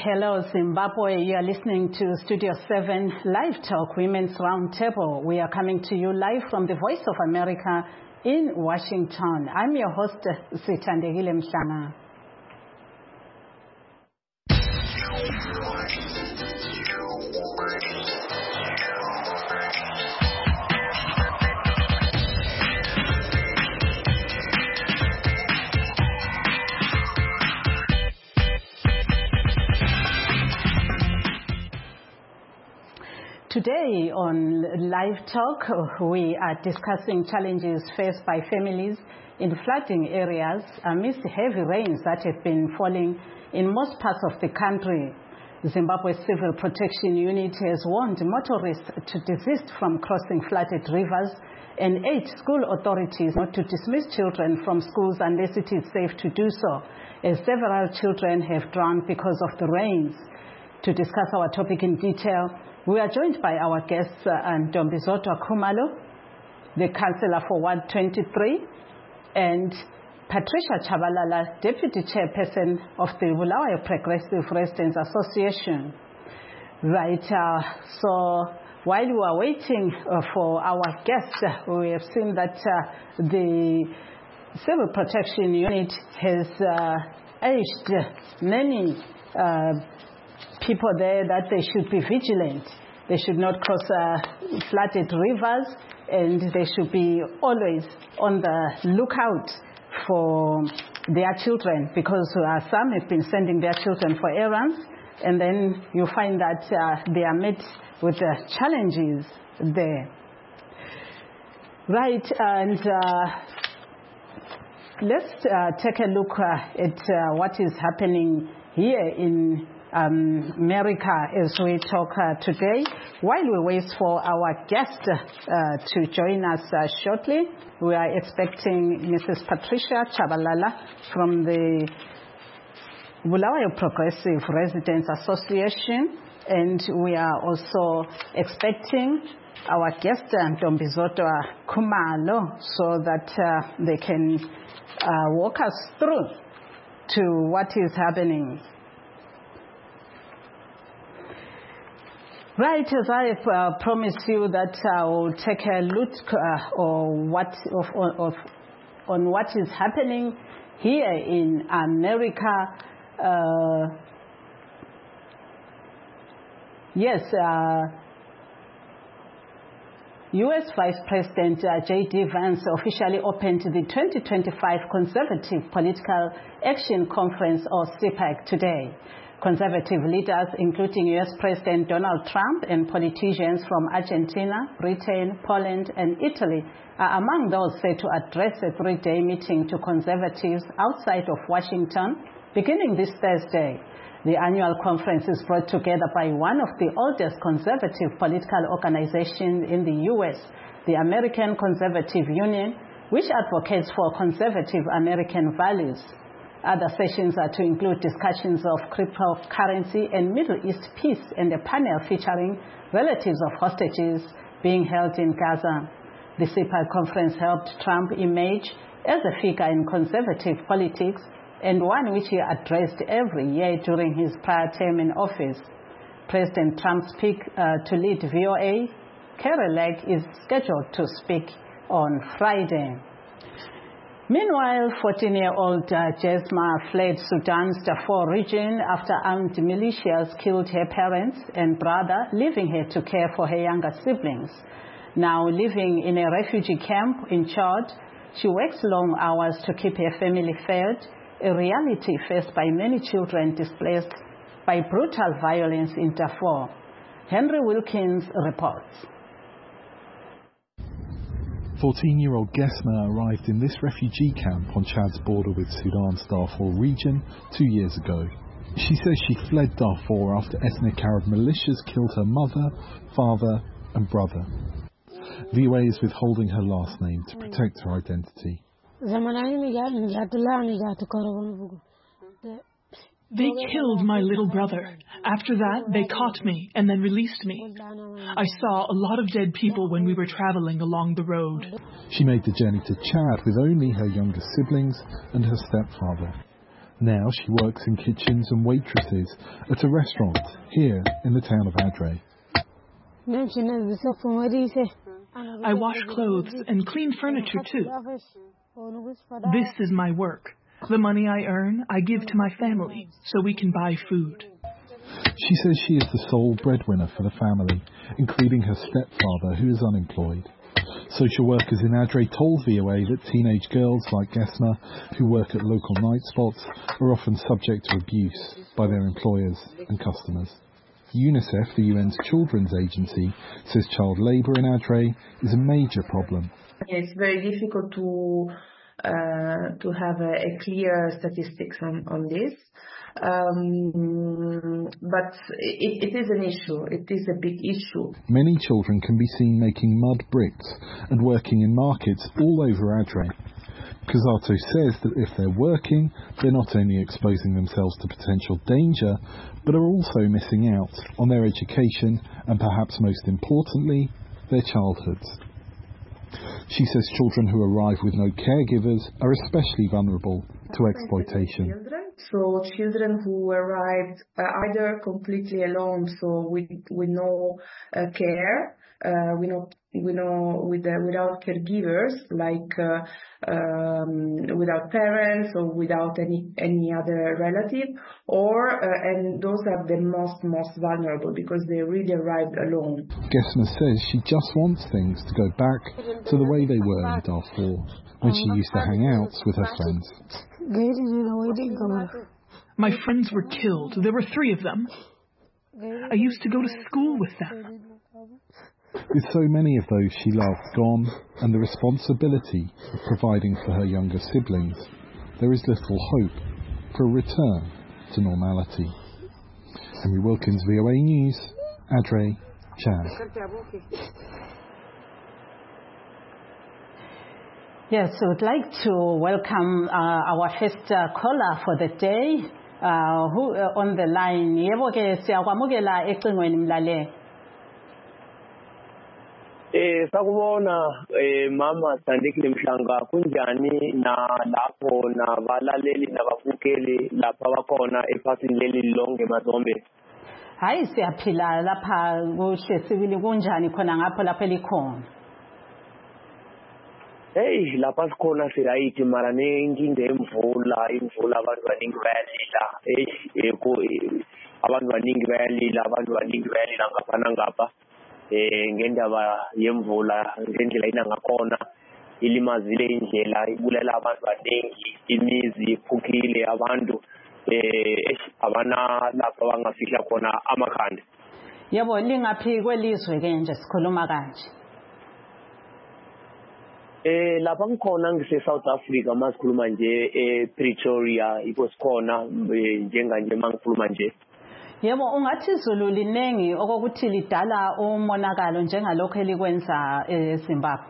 Hello, Zimbabwe. You are listening to Studio 7 Live Talk Women's Roundtable. We are coming to you live from the Voice of America in Washington. I'm your host, Sithandegile Mhlanga. Today on Live Talk, we are discussing challenges faced by families in flooding areas amidst heavy rains that have been falling in most parts of the country. Zimbabwe's Civil Protection Unit has warned motorists to desist from crossing flooded rivers and urged school authorities not to dismiss children from schools unless it is safe to do so, as several children have drowned because of the rains. To discuss our topic in detail, we are joined by our guests, Ntombizodwa Khumalo, the Councillor for Ward 23, and Patricia Chabalala, Deputy Chairperson of the Bulawayo Progressive Residents Association. Right, so while we are waiting for our guests, we have seen that the Civil Protection Unit has urged many people there that they should be vigilant. They should not cross flooded rivers, and they should be always on the lookout for their children, because some have been sending their children for errands, and then you find that they are met with challenges there. Right, and let's take a look at what is happening here in America as we talk today. While we wait for our guest to join us shortly, we are expecting Mrs. Patricia Chabalala from the Bulawayo Progressive Residents Association, and we are also expecting our guest Ntombizodwa Khumalo so that they can walk us through to what is happening. Right, as I have promised you that I will take a look on what is happening here in America. U.S. Vice President J.D. Vance officially opened the 2025 Conservative Political Action Conference, or CPAC, today. Conservative leaders, including U.S. President Donald Trump, and politicians from Argentina, Britain, Poland, and Italy are among those set to address a three-day meeting to conservatives outside of Washington beginning this Thursday. The annual conference is brought together by one of the oldest conservative political organizations in the U.S., the American Conservative Union, which advocates for conservative American values. Other sessions are to include discussions of cryptocurrency and Middle East peace, and a panel featuring relatives of hostages being held in Gaza. The CPAC conference helped Trump emerge as a figure in conservative politics, and one which he addressed every year during his prior term in office. President Trump's pick to lead VOA, Kari Lake, is scheduled to speak on Friday. Meanwhile, 14-year-old Jesma fled Sudan's Darfur region after armed militias killed her parents and brother, leaving her to care for her younger siblings. Now living in a refugee camp in Chad, she works long hours to keep her family fed, a reality faced by many children displaced by brutal violence in Darfur. Henry Wilkins reports. 14-year-old Gesma arrived in this refugee camp on Chad's border with Sudan's Darfur region 2 years ago. She says she fled Darfur after ethnic Arab militias killed her mother, father and brother. VOA is withholding her last name to protect her identity. They killed my little brother. After that, they caught me and then released me. I saw a lot of dead people when we were traveling along the road. She made the journey to Chad with only her younger siblings and her stepfather. Now she works in kitchens and waitresses at a restaurant here in the town of Adre. I wash clothes and clean furniture too. This is my work. The money I earn, I give to my family so we can buy food. She says she is the sole breadwinner for the family, including her stepfather, who is unemployed. Social workers in Adre told VOA that teenage girls like Gesma, who work at local night spots, are often subject to abuse by their employers and customers. UNICEF, the UN's children's agency, says child labour in Adre is a major problem. It's very difficult to have a clear statistics on this. But it is an issue. It is a big issue. Many children can be seen making mud bricks and working in markets all over Adre. Kazato says that if they're working, they're not only exposing themselves to potential danger, but are also missing out on their education and perhaps most importantly, their childhoods. She says children who arrive with no caregivers are especially vulnerable to exploitation. So children who arrived either completely alone, so with no care, without caregivers, like without parents or without any other relative, and those are the most vulnerable because they really arrived alone. Gesma says she just wants things to go back to the way they were in Darfur, when she used to hang out with her friends. My friends were killed. There were 3 of them. I used to go to school with them. With so many of those she loved gone, and the responsibility of providing for her younger siblings, there is little hope for a return to normality. Henry Wilkins, VOA News, Adre, Chad. Yes, so we'd like to welcome our first caller for the day, who on the line. Yebo ke siyakwamukela ecingweni mlaleli. Sakubona mama Sandile Mhlanga kunjani na lapho nabalaleli nababukeli lapha bakhona ephasini leli lonke Mazombe. Hayi siyaphila lapha kuhle sibili kunjani khona ngapho lapha elikhona. Hey lapha sikhona sirayithi mara nenkinga imvula abantu baningi bayalila abantu baningi bayalila ngapha nangapha ngendaba yemvula ngendlela ina ngakhona ilimazile indlela ibulala abantu baningi imizi iphukile abantu abana lapha bangafihla khona amakhanda. Yebo lingaphi kwelizwe ke nje sikhuluma kanje. Lapha ngikhona ngise South Africa masikhuluma nje Pretoria ipo sikhona njenganje mangikhuluma nje. Yebo ungathi izulu linengi okokuthi lidala umonakalo njengalokho elikwenza eZimbabwe.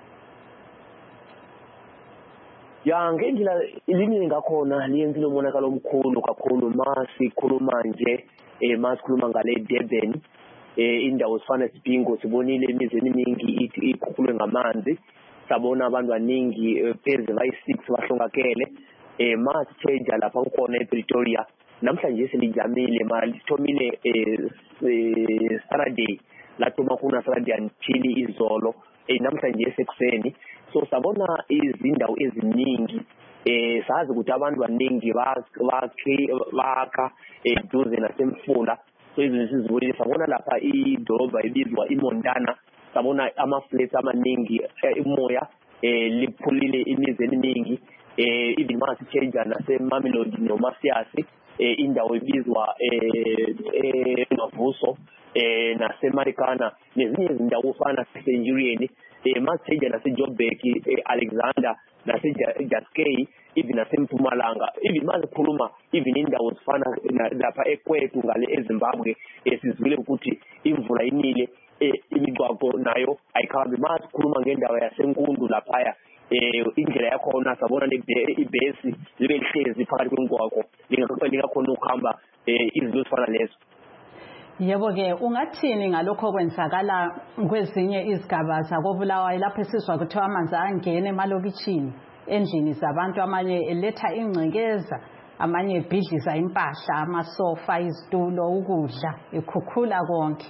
Ya ngendlela ilini ngakhona liyenzile umonakalo omkhulu kakhulu masikhuluma nje masikhuluma ngale Durban indawo sifana sibingo sibonile imizi eminingi ikhukhulwe ngamanzi sabona abantu baningi pheze bayi6 bahlongakele masichange lapha ngikhona ePretoria namhlanje selijamile malithomile Saturday lathoma kuna Saturday until izolo namhlanje esekuseni so sabona izindawo eziningi sazi ukuthi abantu baningi bakha eduze nasemfula so izinto sizibonile sabona lapha idolobha ibizwa iMontana sabona ama-flats amaningi imoya liphulile imizi eminingi even masichange naseMamelodi noMasiasi indawo ibizwa Mavuso naseMarikana nezinye izindawo ufana naseCenturion masichange naseJoburg Alexander naseJaskei even naseMpumalanga even masikhuluma even indawo zifana lapha eKwetu ngale eZimbabwe sizwile ukuthi imvula inile imigwaqo nayo ayikhambi masikhuluma ngendawo yaseNkundu laphaya indlela yakhona sabona ibhesi libe lihlezi phakathi kwemigwaqo lingakhona ukuhamba izinto ezifana lezo. Yebo ke ungathini ngalokho kwenzakala kwezinye izigaba zakoBulawayo lapho esizwa kuthiwa amanzi angena emalokitshini endlini zabantu amanye eletha ingcekeza amanye ebhidliza impahla, amasofa, izitulo, ukudla, ekhukhula konke.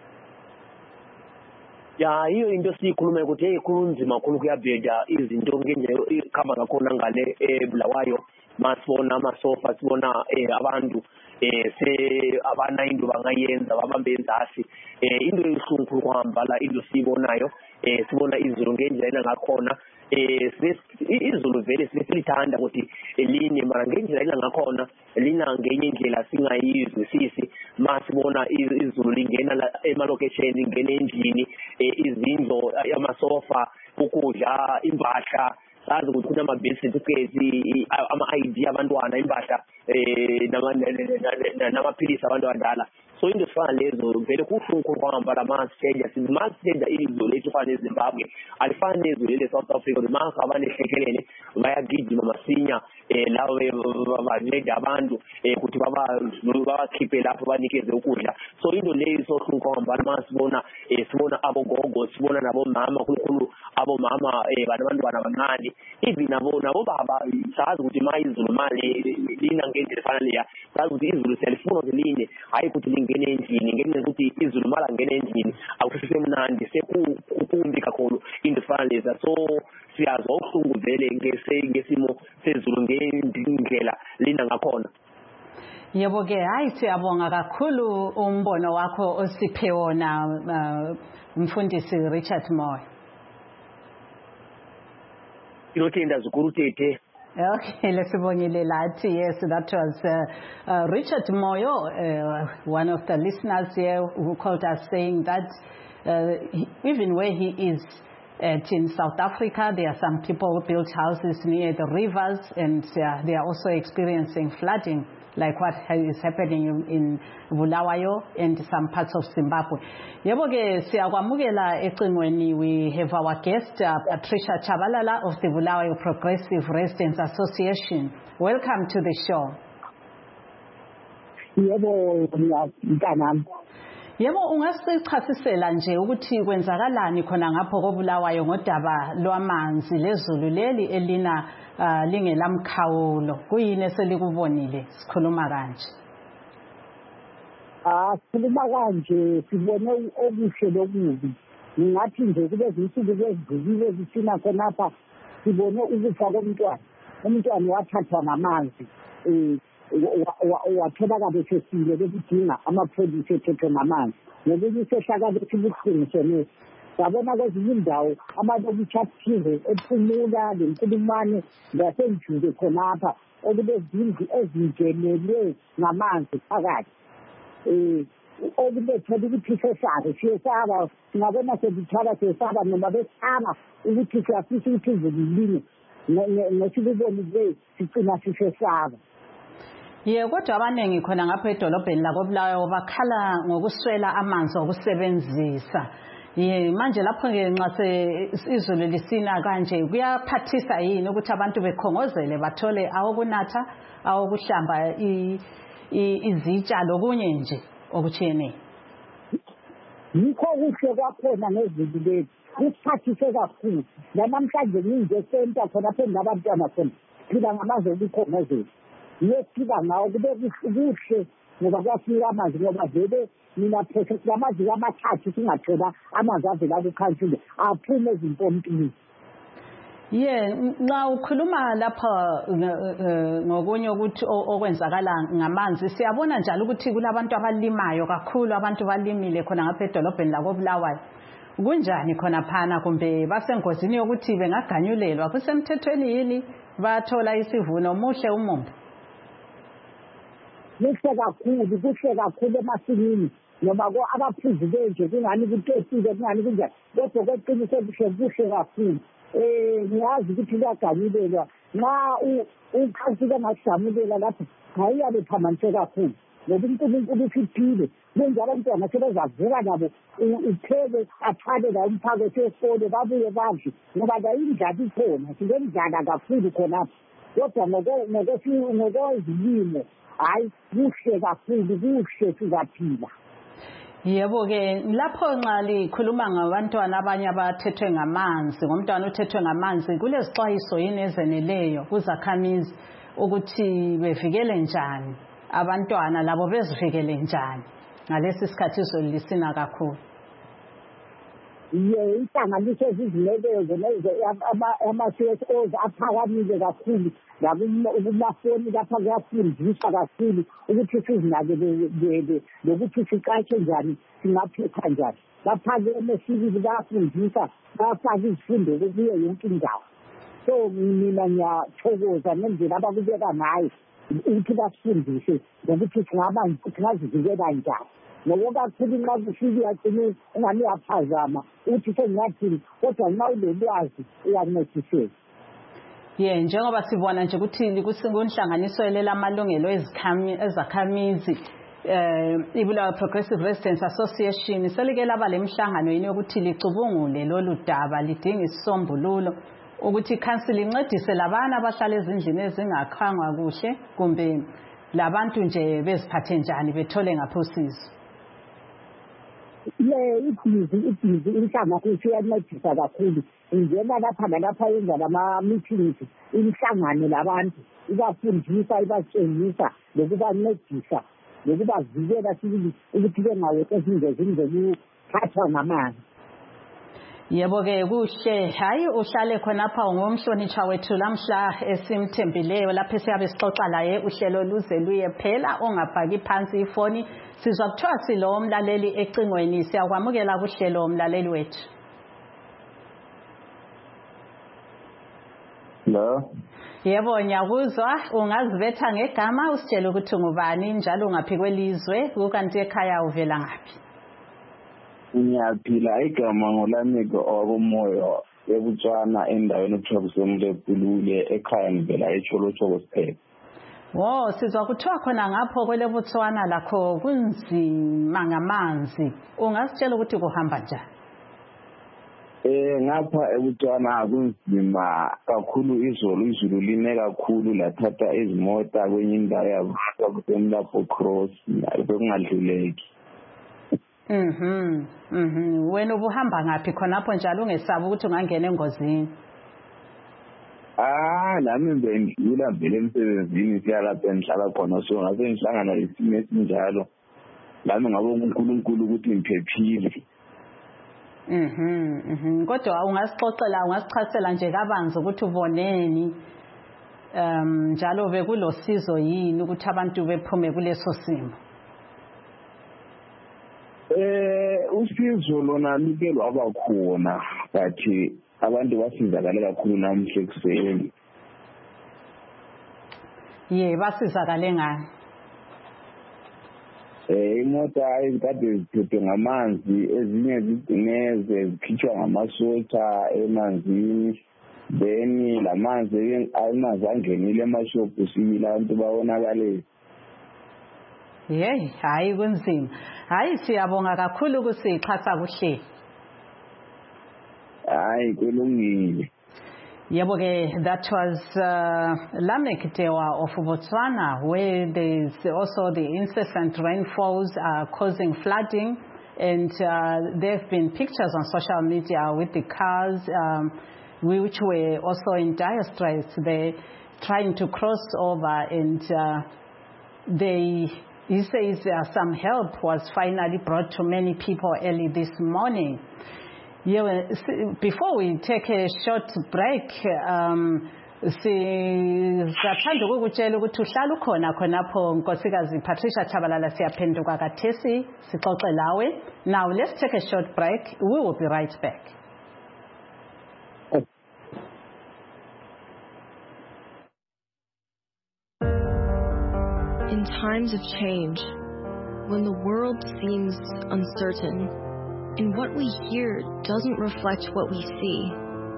Ya iyo into siyikhuluma ukuthi kunzima kakhulu kuyabheda izinto ngenje ikhamba ngakhona ngale eBulawayo masibona amasofa sibona abantu abana into bangayenza babambe enzasi into eyihlungu kuhamba la into sibonayo sibona izulu ngendlela ngakhona izulu vele silithanda ukuthi eline mara ngendlela ngakhona lina ngenye indlela singayizwisisi masibona izulu lingena emalokesheni lingena endlini izindlo amasofa ukudla impahla sazi ukuthi kunama-certificates ama-ID abantwana impahla namaphilisi abantu abadala so into ezifana lezo vele kuhlungu kwahamba la masiteja izulu lethu fana eZimbabwe alifani nezulu le-South Africa maka abanehlekelele bayagijima masinya lawo banceda abantu ukuthi babakhiphe lapho banikeze ukudla so into leyo isohlungu kwahamba masibona sibona abogogo sibona nabomama khulukhulu abomama banabantwana abancane even nabo baba sazi ukuthi ma izulu mali lina ngendlela efana leya sazi ukuthi izulu selifuna ngelinye hayi ukuthi lingene endlini ngenxa ukuthi izulu mala ngene endlini akusesemnandi sekukumbi kakhulu into efana leza so siyazwa ubuhlungu vele ngesimo sezulu ngendlela lina ngakhona. Yebo ke hayi siyabonga kakhulu umbono wakho osiphe wona mfundisi Richard Moyo. Inotenda zikuru tete. Okay, lesibongile lathi. Yes, that was Richard Moyo, one of the listeners here who called us saying that even where he is in South Africa, there are some people who built houses near the rivers and they are also experiencing flooding, like what is happening in Bulawayo and some parts of Zimbabwe. Yebo ke siyakwamukela ecingweni, we have our guest Patricia Chabalala of the Bulawayo Progressive Residents Association. Welcome to the show. Yebo mntanami. Yebo ungasichasisela nje ukuthi kwenzakalani khona ngapho koBulawayo ngodaba lwamanzi lezulu leli elina lingelamkhawulo kuyini eselikubonile sikhuluma kanje? Sikhuluma kanje sibone okuhle lokubi. Ngingathi nje kulezi insuku ezidlulile zisina khonapha sibone ukufa komntwana. Umntwana wathathwa ngamanzi. Watholakala sesile bekudinga amapholisa ethethwe ngamanzi ngokuthi sehlakala esibuhlungu sonesi sabona kwezinye indawo amalokitshi athize ephumula lenkulumane ngasenjuke khonapha okulezindlu ezingenelwe ngamanzi phakathi okulethela ukuthi siyesaba singabona sebithwala siyesaba noma besaba ukuthi siyafisa ukuthi izulu line ngesikubonile sicina sisesaba. Ye kodwa abaningi khona ngapha edolobheni lakoBulawayo bakhala ngokuswela amanzi okusebenzisa. Ye manje lapho ke nxa izulu lisina kanje kuyaphathisa yini ukuthi abantu bekhongozele bathole awokunatha awokuhlamba izitsha lokunye nje okuthiyene? Yikho kuhle kwakhona ngezulu lethu kusiphathise kakhulu namhlanje nginje center khona phambi labantwana khona phila ngamazi okukhongozela. Yesiba ngawo kube kuhle ngoba kwafika amanzi ngoba vele mina phese lamazi amathathu singathola amanzi avela kukhansile aphume ezimpompini. Ye nxa ukhuluma lapha ngokunye ukuthi okwenzakala ngamanzi siyabona njalo ukuthi kulabantu abalimayo kakhulu abantu balimile khona ngapha edolobheni lakoBulawayo. Kunjani khona phana kumbe basengozini yokuthi bengaganyulelwa kusemthethweni yini bathola isivuno muhle umumbu? Kuhle kakhulu emasimini noma abaphuzi benje kungani kutesile kungani kunjani kodwa kweqiniso kuhle kakhulu. Ngiyazi ukuthi kuyaganyulelwa nxa ukhansika ngakujamulela lapho hayiyabe phambanise kakhulu ngoba uNkulunkulu usiphile benje abantwana sebezavuka nabo uphele athwale la umphako esikole babuye badle ngoba la indlala ikhona singenzala kakhulu khonapho kodwa ngokwezilimo hayi kuhle kakhulu kuhle sizaphila. Yebo ke lapho nxa likhuluma ngabantwana abanye abathethwe ngamanzi ngomntwana uthethwe ngamanzi kulezixwayiso yini ezeneleyo kuzakhamizi ukuthi bevikele njani abantwana labo bezivikele njani ngalesi sikhathi izulu lisina kakhulu. Ihlanganiso ezizilekezo lezo ama-CSOs aphakamile kakhulu kumafoni lapha kuyafundiswa kakhulu ukuthi sizinakekele nokuthi siqashe njani singaphepha njani. Baphakeme sibili bayafundisa bayafaka izifundo kuyo yonke indawo. So mina ngiyathokoza ngendlela abakubeka ngayo ukuthi basifundise nokuthi singazivikela njani. Ngoba kakhulu nxa kufika uyagcina ungani uyaphazama uthi sengingathini kodwa nxa ulolwazi uyancediseka. Njengoba sibona nje ukuthi kunhlanganiso elamalungelo ezakhamizi Ibulawayo Progressive Residents Association selike laba lemhlangano yini ukuthi licubungule lolu daba lidinga isisombululo ukuthi ikhansili incedise labana abahlala ezindlini ezingakhangwa kuhle kumbe labantu nje beziphathe njani bethole ngapho usizo. Ibhizi inhlanganiso iyancedisa kakhulu. Ingena lapha nalapha yenza lama-meetings imihlangano labantu ibafundisa ibatshengisa nokubancedisa nokubavikela sibili ukuthi bengawethi ezingozini zokuphathwa ngamanzi. Yebo-ke kuhle. Hayi uhlale khonapha ngomhlonishwa wethu lamhla esimthembileyo lapho esiyabe sixoxa laye uhlelo luze luye phela ongafaki phansi ifoni. Sizwa kuthiwa silo umlaleli ecingweni siyakwamukela kuhlelo umlaleli wethu. Hello. Yebo ngiyakuzwa ungazibetha ngegama usitshela ukuthi ngubani njalo ungaphi kwelizwe kukanti ekhaya uvela ngaphi. Ngiyaphila igama ngolamiko okomoyo eButswana endaweni okuthiwa kusemlepulule ekhaya ngivela eCholotshoko siphela. Sizwa kuthiwa khona ngapho kwele Botswana lakho kunzima ngamanzi. Ungasitshela ukuthi kuhamba njani? Ngapha eButswana kunzima kakhulu izulu line kakhulu lathatha izimota kwenye indawo yabantu kusemlapho cross bekungadluleki. Wena ubuhamba ngaphi khonapho njalo ungesabi ukuthi ungangena engozini? Nami bengidlula vele emsebenzini siya lapha engihlala khona so ngase ngihlangana lesimo esinjalo nami ngabo uNkulunkulu ukuthi ngiphephile. Kodwa ungasichazela nje kabanzi ukuthi uboneni njalo bekulosizo yini ukuthi abantu bephume kuleso simo? Usizo lona luke lwaba khona but abantu basizakale kakhulu namhla ekuseni. Basizakale ngani? Imota ezikade ziphethwe ngamanzi ezinye zigcineze zikhitshwa ngamasotha emanzini then lamanzi angenile emashophu sibila abantu babonakale. Hayi kunzima. Hayi siyabonga kakhulu ukusixhasa kuhle. Hayi kulungile. Yebo-ke, that was Lamek Dewa of Botswana, where there's also the incessant rainfalls are causing flooding, and there have been pictures on social media with the cars which were also in dire straits. They're trying to cross over, and he says some help was finally brought to many people early this morning. Before we take a short break, sizathanda ukukutshela ukuthi uhlala ukhona khonapho Nkosikazi Patricia Chabalala siyaphenduka kathesi sixoxe lawe. Now let's take a short break. We will be right back. In times of change, when the world seems uncertain, and what we hear doesn't reflect what we see,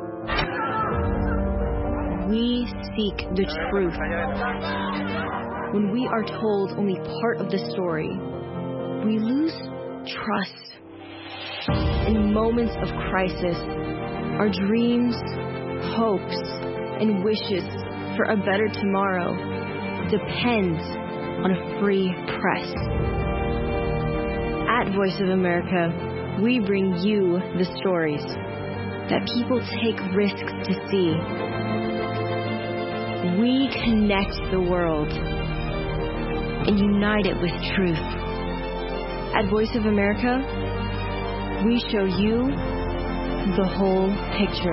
we seek the truth. When we are told only part of the story, we lose trust. In moments of crisis, our dreams, hopes, and wishes for a better tomorrow depend on a free press. At Voice of America, we bring you the stories that people take risks to see. We connect the world and unite it with truth. At Voice of America, we show you the whole picture.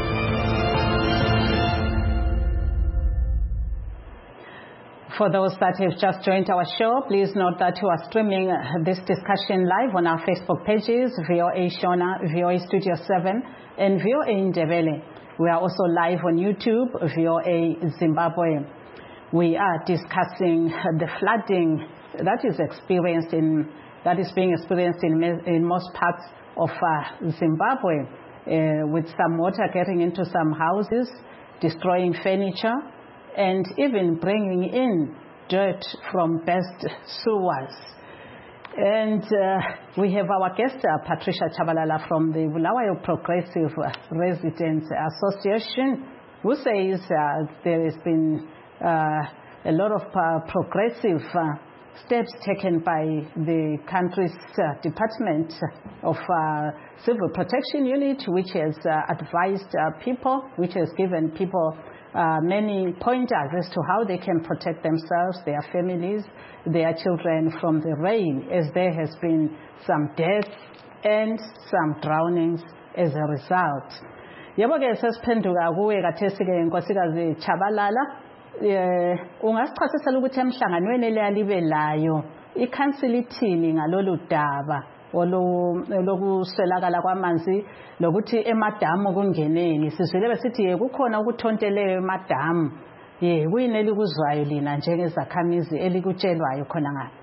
For those that have just joined our show, please note that you are streaming this discussion live on our Facebook pages, VOA Shona, VOA Studio 7, and VOA Ndebele. We are also live on YouTube, VOA Zimbabwe. We are discussing the flooding that is being experienced in most parts of Zimbabwe, with some water getting into some houses, destroying furniture, and even bringing in dirt from burst sewers. And we have our guest, Patricia Chabalala from the Bulawayo Progressive Residents Association, who says there has been a lot of progressive steps taken by the country's Department of Civil Protection Unit, which has advised people, which has given people many pointers as to how they can protect themselves, their families, their children from the rain, as there has been some deaths and some drownings as a result. Yebo ke sesiphenduka kuwe kathesi ke Nkosikazi Chabalala, ungasichasisela ukuthi emhlanganweni eliyalibelayo ikhansili ithini ngalolu daba lokuswelakala kwamanzi lokuthi emadamu kungeneni. Sizwile besithi kukhona ukuthonteleyo emadamu. Kuyini elikuzwayo lina njengezakhamizi elikutshelwayo khona ngapha?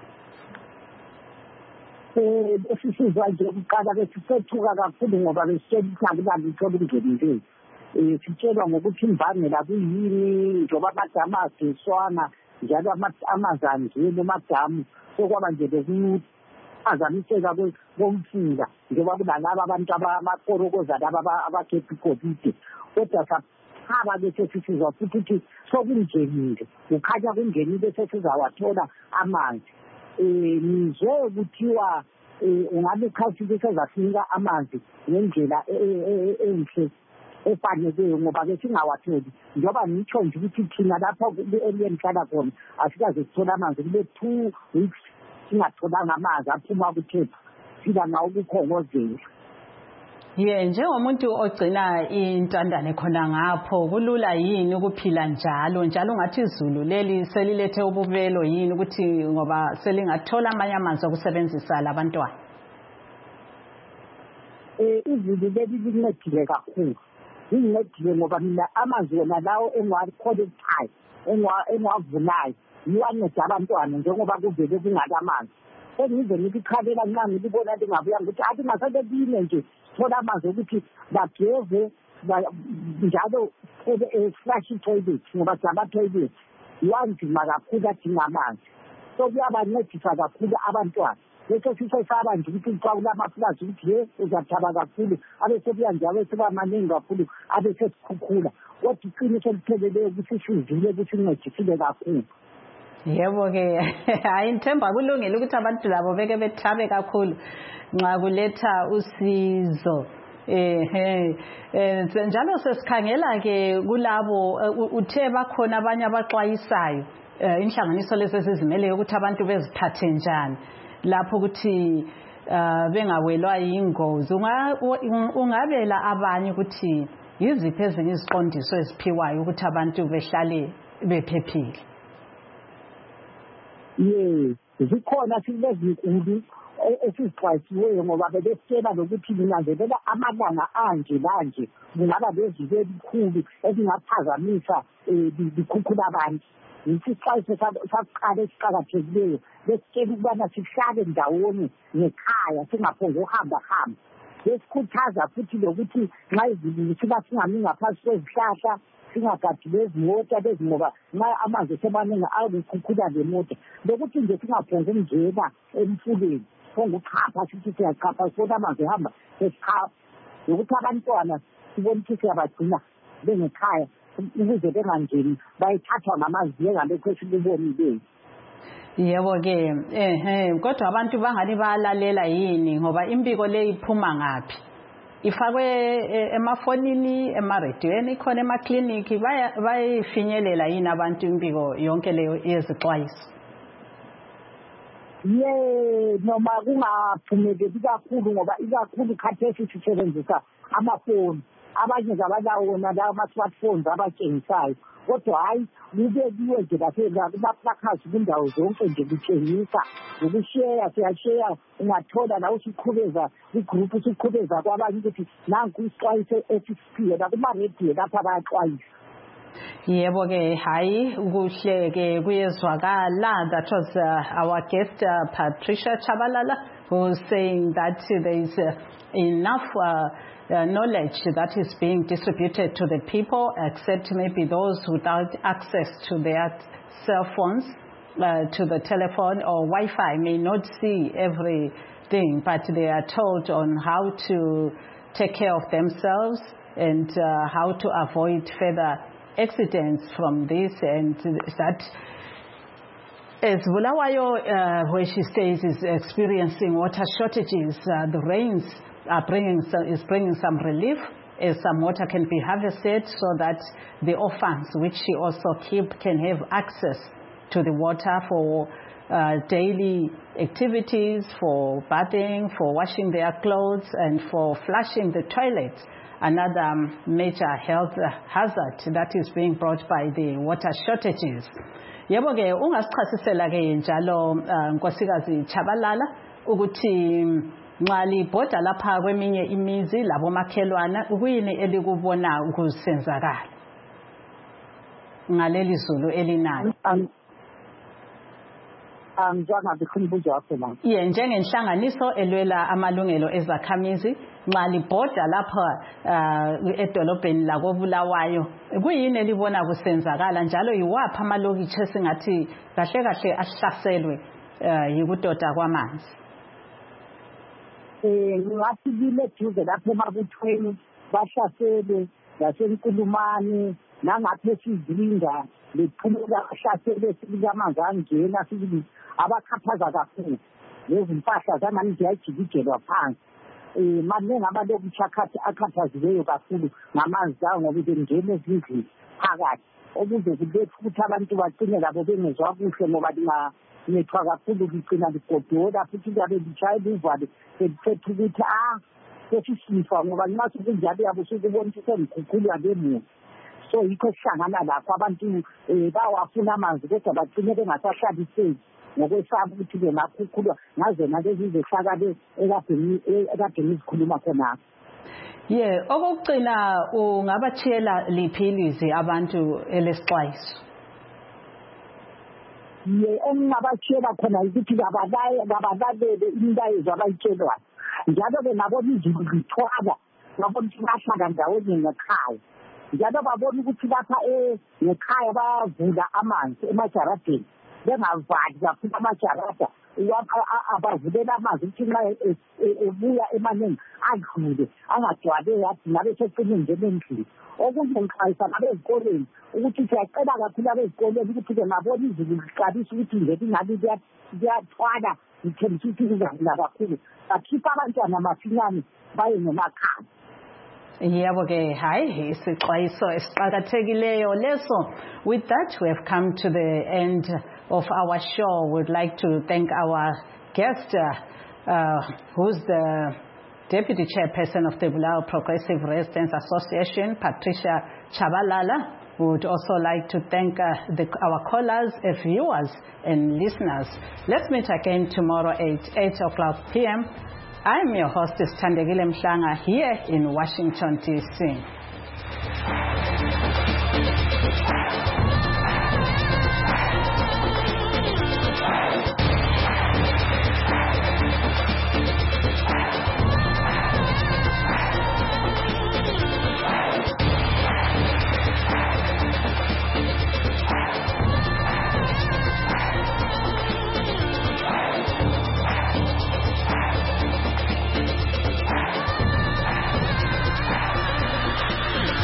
Esisizwa nje ukuqala besithethuka kakhulu ngoba besitshela ukuthi ithola ungenile. Sitshelwa ngokuthi imbangela kuyini njengoba amadamu ageswana njalo amazanzini amadamu sokwaba nje lokuphazamiseka komfula njengoba kunalaba abantu amakorokoza laba abakhepha iCOVID. Kodwa saphaba bese sisizwa futhi ukuthi sokungenile, kukhanya kungenile sesizawathola amanzi. Nizwe kuthiwa ungabe ikhasi sezasinika amanzi ngendlela enhle efaneleyo ngoba ke singawatholi njengoba ngitsho nje ukuthi thina lapha engihlala khona asikaze sithola amanzi kube 2 weeks singatholanga amanzi aphuma kuthepha sila ngawo ukukhongozela. Njengomuntu ogcina intandane khona ngapho kulula yini ukuphila njalo ngathi izulu leli selilethe ububelo yini ukuthi ngoba selingathola amanye amanzi okusebenzisa labantwana? Izulu leli lincedile kakhulu. Lincedile ngoba mina amanzi wona lawo engiwakholichayo engiwavunayo yiwanceda abantwana njengoba kuvele kungaka amanzi. Sengize ngikukhalela nxa ngibona lingabuya ukuthi athi masake bine nje thola amanzi ukuthi bageze njalo flush toilet ngoba ama-toilet yiwanzima kakhulu adinga amanzi. So kuyabancedisa kakhulu abantwana. Bese sisesaba nje ukuthi xa kulamafulazi ukuthi uzathaba kakhulu abesebuya njalo seba maningi kakhulu abesesikhukhula. Kodwa iqiniso elipheleleyo ukuthi sizile ukuthi sincedisile kakhulu. Yebo ke hayi ngithemba kulungile ukuthi abantu labo beke bethabe kakhulu nxa kuletha usizo. Njalo sesikhangela ke kulabo uthe bakhona abanye abaxwayisayo inhlanganiso lezi ezizimeleyo ukuthi abantu beziphathe njani lapho ukuthi bengawelwa yingozi. Ungabela abanye ukuthi yiziphi ezinye iziqondiso eziphiwayo ukuthi abantu behlale bephephile? Zikhona silezinkulu esizixwayisiweyo ngoba bebesitshela lokuthi linanzelela amalanga anje manje kungaba lezulu elikhulu ezingaphazamisa likhukhula abantu. Isixwayiso sakuqala esiqakathekileyo besitshela ukubana sihlale ndawonye ngekhaya singaphonge uhamba. Besikhuthaza futhi lokuthi nxa izulu siba singami ngaphansi kwezihlahla singagadi lezimota lezi ngoba nxa amanzi semaningi ayokukhukhula lemota. Lokuthi nje singaphonge ukungena emfuleni phonge uchapha sithi siyachapha sibona amanzi ehamba sesichapha. Nokuthi abantwana sibona ukuthi siyabagcina bengekhaya ukuze bengangeni bayithathwa ngamanzi njengalokho esikubonileyo. Yebo ke kodwa abantu bangani bayalalela yini ngoba impiko le iphuma ngaphi? ifakwe emafonini, emarediyweni, khona emakliniki, bayifinyelela yini abantu impiko yonke leyo yezixwayiso? Noma kungaphumeki kakhulu ngoba ikakhulu khathesi sisebenzisa amafoni. Abanye zabalawo wona lawo ama-smartphones abatshengisayo. Kodwa hayi kubekiwe nje kuma-placards kundawo zonke nje kutshengisa ukusheya, siyasheya, ungathola la usuqhubeza igroup usuqhubeza kwabanye ukuthi nanku isixwayiso esisiphiwe nakumarediyo lapha bayaxwayisa. Yebo ke hayi kuhle ke kuyezwakala. That was our guest Patricia Chabalala, who was saying that there is enough knowledge that is being distributed to the people, except maybe those without access to their cell phones, to the telephone or Wi-Fi may not see everything, but they are told on how to take care of themselves and how to avoid further accidents from this. And that, as Bulawayo, where she stays, is experiencing water shortages, the rains are bringing some relief, as some water can be harvested so that the orphans, which she also keep, can have access to the water for daily activities, for bathing, for washing their clothes, and for flushing the toilet. Another major health hazard that is being brought by the water shortages. Yebo ke ungasichasisela ke njalo Nkosikazi Chabalala ukuthi nxa libhoda lapha kweminye imizi labo makhelwana kuyini elikubona kusenzakala ngaleli zulu elinayo? Njengenhlanganiso elwela amalungelo ezakhamizi nxa libhoda lapha edolobheni lakoBulawayo kuyini elibona kusenzakala njalo yiwaphi amalokitshi esingathi kahle kahle ahlaselwe yikudoda kwamanzi? Ngathi bile duze lapha emabuthweni bahlaselwe nasenkulumani nangapha esizinda lephumula bahlasele sikamanzi angena sibili abakhathaza kakhulu lezimpahla zamanje ziyajikijelwa phansi. Maningi amalokitshi akhathazileyo kakhulu ngamanzi lawo ngoba bengena ezindlini phakathi okuze kulethe ukuthi abantu bagcine labo bengezwa kuhle ngoba lingethwa kakhulu ligcina ligodola futhi liyabe litshayela uvalo seliphethe ukuthi sesisifa ngoba nxa sekunjalo yabo sukubona ukuthi semkhukhulwa lemuthi. So yikho sihlangana lapho abantu bawafuna amanzi kodwa bagcine bengasahlaliseki ngokwesaba ukuthi bengakhukhulwa ngazona lezi zehlakale ekadeni izikhuluma khonapho. Okugcina ungabatshela liphi ilizwi abantu elesixwayiso? Engingabatshela khona ukuthi kabalalele imilayezo abayitshelwayo njalo-ke nabona izulu lithwala babona ukuthi bahlala ndawonye ngekhaya njalo babona ukuthi lapha ngekhaya bavula amanzi emajaradeni bengavali kakhulu amajarada abavulela amanzi ukuthi nxa ebuya emaningi adlule angagcwale yathi ngabe secine ngene endlini. Okunye ngixwayisa nabezikoleni ukuthi siyacela kakhulu abezikoleni ukuthi ngabona izulu liqalisa ukuthi nje ingabe liyathwala lithembisa ukuthi kuzavula kakhulu bakhipha abantwana masinyane baye ngemakhaya. Yebo ke hayi isixwayiso esiqhakathekileyo leso. With that we have come to the end of our show. We'd like to thank our guest who's the Deputy Chairperson of the Bulawayo Progressive Residents Association, Patricia Chabalala. We would also like to thank our callers, viewers and listeners. Let's meet again tomorrow at 8 o'clock p.m. I'm your hostess, Thandekile Mhlanga, here in Washington, D.C.